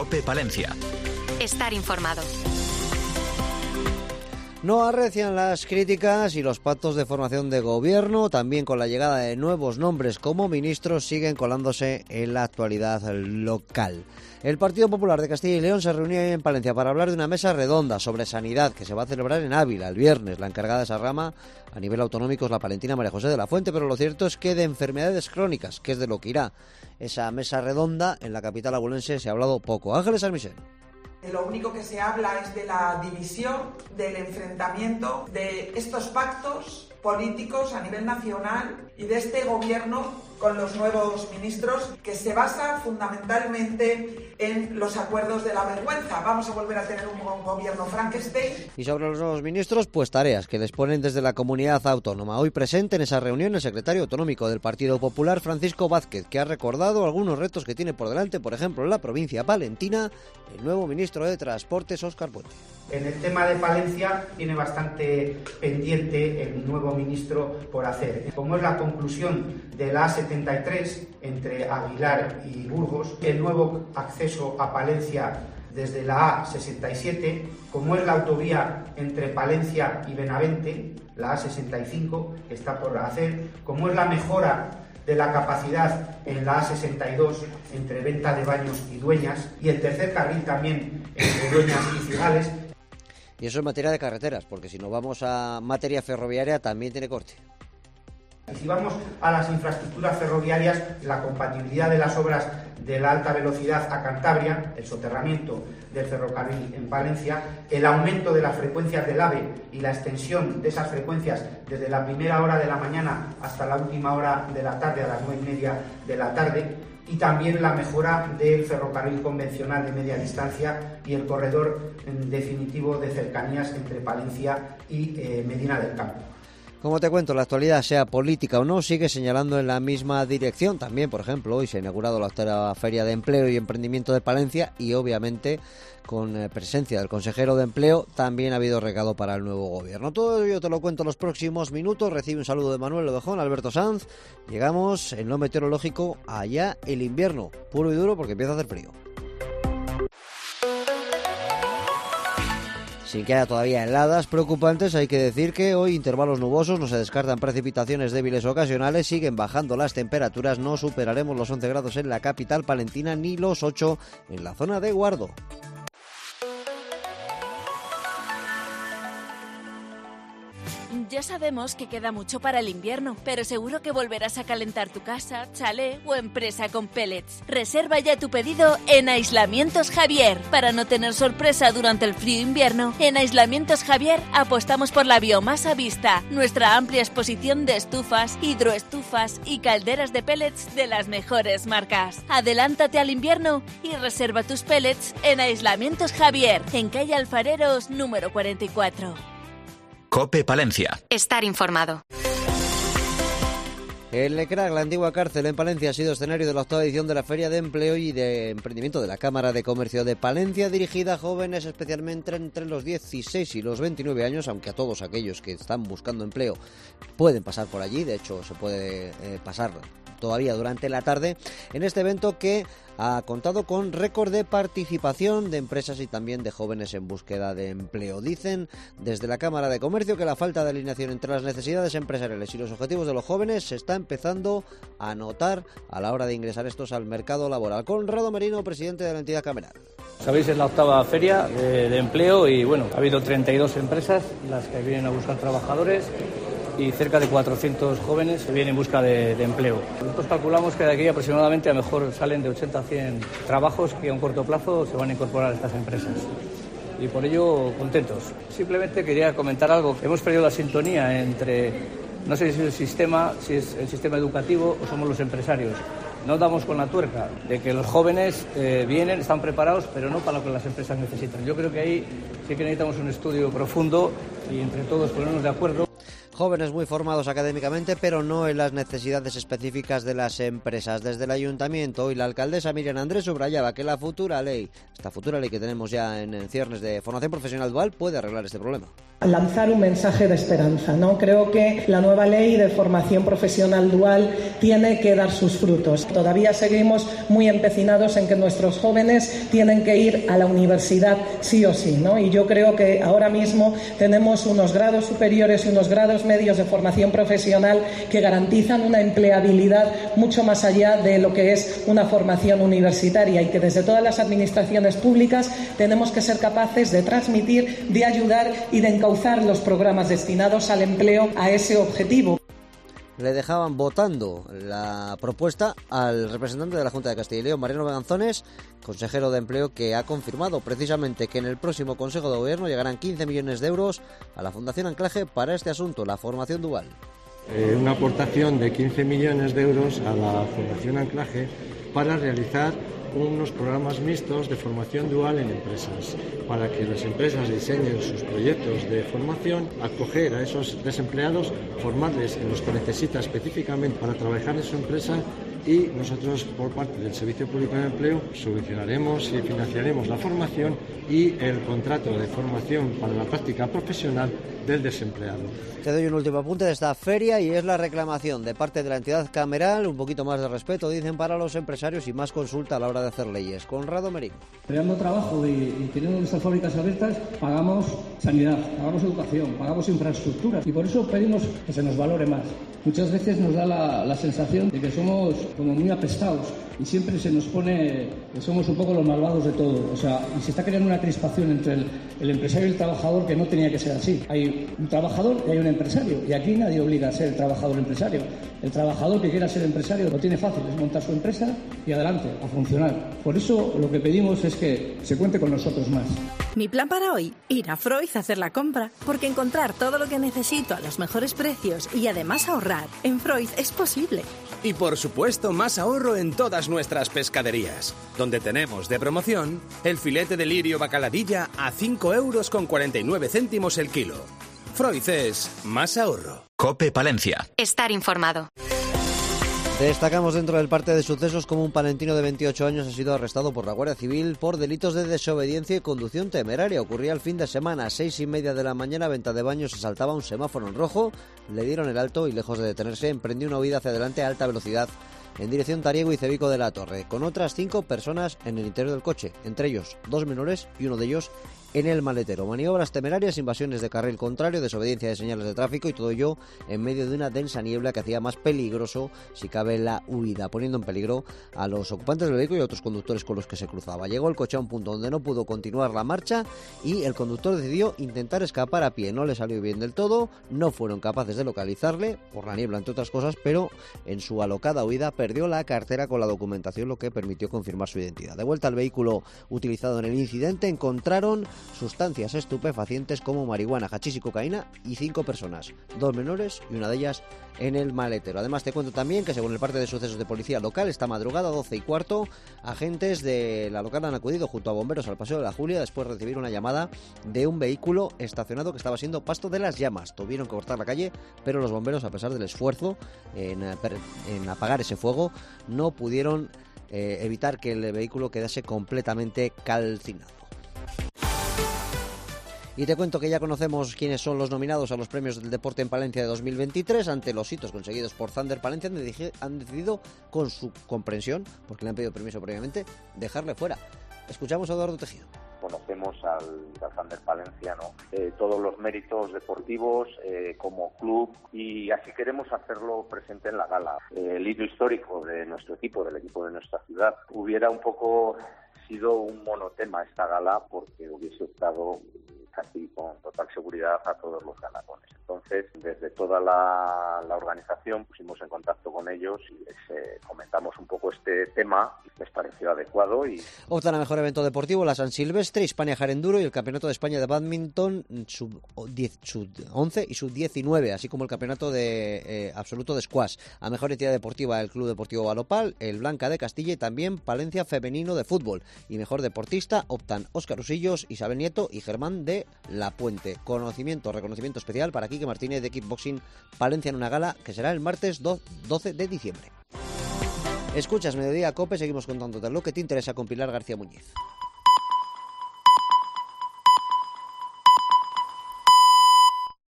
COPE Palencia. Estar informado. No arrecian las críticas y los pactos de formación de gobierno, también con la llegada de nuevos nombres como ministros, siguen colándose en la actualidad local. El Partido Popular de Castilla y León se reunió hoy en Palencia para hablar de una mesa redonda sobre sanidad que se va a celebrar en Ávila el viernes. La encargada de esa rama a nivel autonómico es la palentina María José de la Fuente, pero lo cierto es que de enfermedades crónicas, que es de lo que irá esa mesa redonda, en la capital abulense se ha hablado poco. Ángeles Armisen. Lo único que se habla es de la división, del enfrentamiento, de estos pactos políticos a nivel nacional y de este gobierno con los nuevos ministros, que se basa fundamentalmente en los acuerdos de la vergüenza. Vamos a volver a tener un gobierno Frankenstein. Y sobre los nuevos ministros, pues tareas que les ponen desde la comunidad autónoma. Hoy presente en esa reunión el secretario autonómico del Partido Popular, Francisco Vázquez, que ha recordado algunos retos que tiene por delante, por ejemplo, en la provincia palentina, el nuevo ministro de Transportes, Óscar Puente. En el tema de Palencia tiene bastante pendiente el nuevo ministro por hacer, como es la conclusión de la A73 entre Aguilar y Burgos, el nuevo acceso a Palencia desde la A67, como es la autovía entre Palencia y Benavente, la A65 que está por hacer, como es la mejora de la capacidad en la A62 entre Venta de Baños y Dueñas, y el tercer carril también entre Dueñas y Cigales. Y eso en materia de carreteras, porque si nos vamos a materia ferroviaria también tiene corte. Y si vamos a las infraestructuras ferroviarias, la compatibilidad de las obras de la alta velocidad a Cantabria, el soterramiento del ferrocarril en Palencia, el aumento de las frecuencias del AVE y la extensión de esas frecuencias desde la primera hora de la mañana hasta la última hora de la tarde, a las 9:30 de la tarde, y también la mejora del ferrocarril convencional de media distancia y el corredor definitivo de cercanías entre Palencia y Medina del Campo. Como te cuento, la actualidad, sea política o no, sigue señalando en la misma dirección. También, por ejemplo, hoy se ha inaugurado la octava Feria de Empleo y Emprendimiento de Palencia y, obviamente, con presencia del consejero de Empleo, también ha habido recado para el nuevo gobierno. Todo ello te lo cuento en los próximos minutos. Recibe un saludo de Manuel Lobejón, Alberto Sanz. Llegamos en lo meteorológico allá el invierno, puro y duro, porque empieza a hacer frío. Sin que haya todavía heladas preocupantes, hay que decir que hoy intervalos nubosos, no se descartan precipitaciones débiles ocasionales, siguen bajando las temperaturas, no superaremos los 11 grados en la capital palentina ni los 8 en la zona de Guardo. Ya sabemos que queda mucho para el invierno, pero seguro que volverás a calentar tu casa, chalet o empresa con pellets. Reserva ya tu pedido en Aislamientos Javier. Para no tener sorpresa durante el frío invierno, en Aislamientos Javier apostamos por la biomasa vista, nuestra amplia exposición de estufas, hidroestufas y calderas de pellets de las mejores marcas. Adelántate al invierno y reserva tus pellets en Aislamientos Javier, en calle Alfareros número 44. COPE Palencia. Estar informado. El Lecrac, la antigua cárcel en Palencia, ha sido escenario de la octava edición de la Feria de Empleo y de Emprendimiento de la Cámara de Comercio de Palencia, dirigida a jóvenes especialmente entre los 16 y los 29 años, aunque a todos aquellos que están buscando empleo pueden pasar por allí. De hecho, se puede pasar todavía durante la tarde en este evento que ha contado con récord de participación de empresas y también de jóvenes en búsqueda de empleo. Dicen desde la Cámara de Comercio que la falta de alineación entre las necesidades empresariales y los objetivos de los jóvenes se está empezando a notar a la hora de ingresar estos al mercado laboral. Conrado Merino, presidente de la entidad cameral. Sabéis, es la octava feria de empleo y bueno, ha habido 32 empresas las que vienen a buscar trabajadores y cerca de 400 jóvenes que vienen en busca de empleo. Nosotros calculamos que de aquí aproximadamente a lo mejor salen de 80 a 100 trabajos que a un corto plazo se van a incorporar a estas empresas. Y por ello, contentos. Simplemente quería comentar algo. Hemos perdido la sintonía entre, no sé si es el sistema educativo o somos los empresarios. No damos con la tuerca de que los jóvenes vienen, están preparados, pero no para lo que las empresas necesitan. Yo creo que ahí sí que necesitamos un estudio profundo y entre todos ponernos de acuerdo. Jóvenes muy formados académicamente, pero no en las necesidades específicas de las empresas. Desde el Ayuntamiento, hoy la alcaldesa Miriam Andrés subrayaba que esta futura ley que tenemos ya en ciernes de formación profesional dual, puede arreglar este problema. Lanzar un mensaje de esperanza, ¿no? Creo que la nueva ley de formación profesional dual tiene que dar sus frutos. Todavía seguimos muy empecinados en que nuestros jóvenes tienen que ir a la universidad sí o sí, ¿no? Y yo creo que ahora mismo tenemos unos grados superiores y unos grados medios de formación profesional que garantizan una empleabilidad mucho más allá de lo que es una formación universitaria, y que desde todas las administraciones públicas tenemos que ser capaces de transmitir, de ayudar y de encauzar los programas destinados al empleo a ese objetivo. Le dejaban votando la propuesta al representante de la Junta de Castilla y León, Mariano Beganzones, consejero de Empleo, que ha confirmado precisamente que en el próximo Consejo de Gobierno llegarán 15 millones de euros a la Fundación Anclaje para este asunto, la formación dual. Una aportación de 15 millones de euros a la Fundación Anclaje para realizar unos programas mixtos de formación dual en empresas, para que las empresas diseñen sus proyectos de formación, acoger a esos desempleados, formarles en los que necesita específicamente para trabajar en su empresa, y nosotros, por parte del Servicio Público de Empleo, subvencionaremos y financiaremos la formación y el contrato de formación para la práctica profesional del desempleado. Te doy un último apunte de esta feria, y es la reclamación de parte de la entidad cameral, un poquito más de respeto, dicen, para los empresarios y más consulta a la hora de hacer leyes. Conrado Merín. Creando trabajo y teniendo nuestras fábricas abiertas, pagamos sanidad, pagamos educación, pagamos infraestructuras, y por eso pedimos que se nos valore más. Muchas veces nos da la sensación de que somos como muy apestados, y siempre se nos pone que somos un poco los malvados de todo. O sea, y se está creando una crispación entre el empresario y el trabajador que no tenía que ser así. Hay un trabajador y hay un empresario, y aquí nadie obliga a ser el trabajador empresario. El trabajador que quiera ser empresario lo tiene fácil, es montar su empresa y adelante, a funcionar. Por eso lo que pedimos es que se cuente con nosotros más. Mi plan para hoy, ir a Freud a hacer la compra, porque encontrar todo lo que necesito a los mejores precios y además ahorrar en Freud es posible. Y por supuesto, más ahorro en todas nuestras pescaderías, donde tenemos de promoción el filete de lirio bacaladilla a 5,49 € el kilo. Freud es más ahorro. COPE Palencia. Estar informado. Destacamos dentro del parte de sucesos como un palentino de 28 años ha sido arrestado por la Guardia Civil por delitos de desobediencia y conducción temeraria. Ocurría el fin de semana, a 6:30 de la mañana, venta de baños, se saltaba un semáforo en rojo, le dieron el alto y, lejos de detenerse, emprendió una huida hacia adelante a alta velocidad en dirección Tariego y Cebico de la Torre, con otras 5 personas en el interior del coche, entre ellos 2 menores y uno de ellos en el maletero. Maniobras temerarias, invasiones de carril contrario, desobediencia de señales de tráfico, y todo ello en medio de una densa niebla que hacía más peligroso, si cabe, la huida, poniendo en peligro a los ocupantes del vehículo y a otros conductores con los que se cruzaba. Llegó el coche a un punto donde no pudo continuar la marcha y el conductor decidió intentar escapar a pie. No le salió bien del todo, no fueron capaces de localizarle por la niebla, entre otras cosas, pero en su alocada huida perdió la cartera con la documentación, lo que permitió confirmar su identidad. De vuelta al vehículo utilizado en el incidente, encontraron sustancias estupefacientes como marihuana, hachís y cocaína, y 5 personas, 2 menores y una de ellas en el maletero. Además, te cuento también que, según el parte de sucesos de policía local, esta madrugada, 12:15, agentes de la local han acudido junto a bomberos al Paseo de la Julia después de recibir una llamada de un vehículo estacionado que estaba siendo pasto de las llamas. Tuvieron que cortar la calle, pero los bomberos, a pesar del esfuerzo en apagar ese fuego, no pudieron evitar que el vehículo quedase completamente calcinado. Y te cuento que ya conocemos quiénes son los nominados a los premios del deporte en Palencia de 2023. Ante los hitos conseguidos por Thunder Palencia, han decidido, con su comprensión, porque le han pedido permiso previamente, dejarle fuera. Escuchamos a Eduardo Tejido. Conocemos al Thunder Palencia, ¿no? Todos los méritos deportivos como club, y así queremos hacerlo presente en la gala. El hito histórico de nuestro equipo, del equipo de nuestra ciudad, hubiera un poco sido un monotema esta gala, porque hubiese optado casi con total seguridad a todos los galardones. Entonces, desde toda la organización pusimos en contacto con ellos y les comentamos un poco este tema, y les pareció adecuado. Y optan a mejor evento deportivo la San Silvestre, Hispania Jarenduro y el Campeonato de España de Bádminton sub-11 y sub-19, así como el Campeonato de absoluto de squash. A mejor entidad deportiva el Club Deportivo Valopal, el Blanca de Castilla y también Palencia Femenino de Fútbol. Y mejor deportista optan Óscar Usillos, Isabel Nieto y Germán de La Puente. Reconocimiento especial para Kiko Quique Martínez de Kickboxing Palencia en una gala que será el martes 12 de diciembre. Escuchas Mediodía Cope, seguimos contándote lo que te interesa con Pilar García Muñiz.